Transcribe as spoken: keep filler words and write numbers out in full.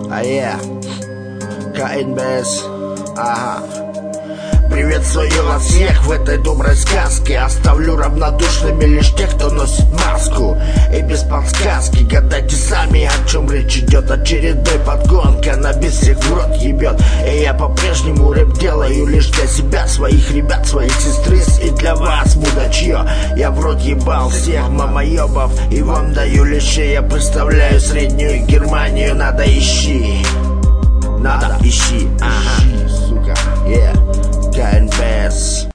А я КНБС. Ага. Приветствую вас всех в этой доброй сказке. Оставлю равнодушными лишь тех, кто носит маску. И без подсказки гадайте сами, о чем речь идет. Очередной подгон, каннабис всех в рот ебет. И я по-прежнему рэп делаю лишь для себя, своих ребят, своих сестриц и для вас, мудачье. Я в рот ебал всех мамоебов и вам даю лиши. Я представляю среднюю Германию, надо ищи. Надо ищи, ага, сука, yeah. КНБС.